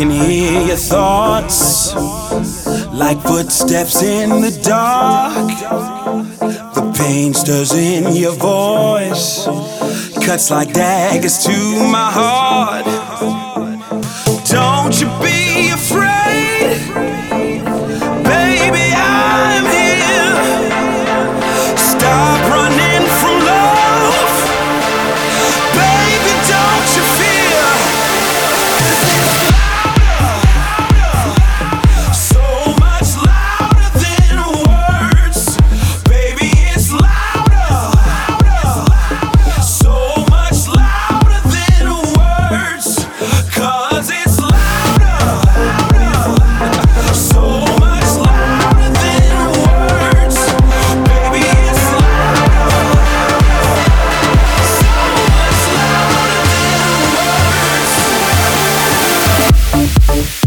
can hear your thoughts like footsteps in the dark. The pain stirs in your voice, cuts like daggers to my heart. Don't you be afraid, baby, I'm here. Stop running from love, baby, don't you fear. So much louder than words, baby, it's louder. So much louder than words, 'cause it's louder. So much louder than words, baby, it's louder. So much louder than words.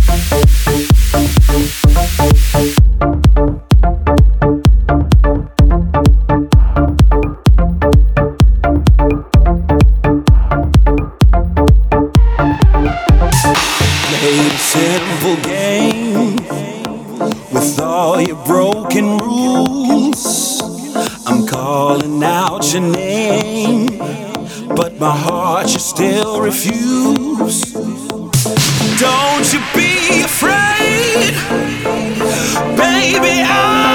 Played a simple game with all your broken rules. I'm calling out your name, but my heart you still refuse. Don't you be afraid, baby,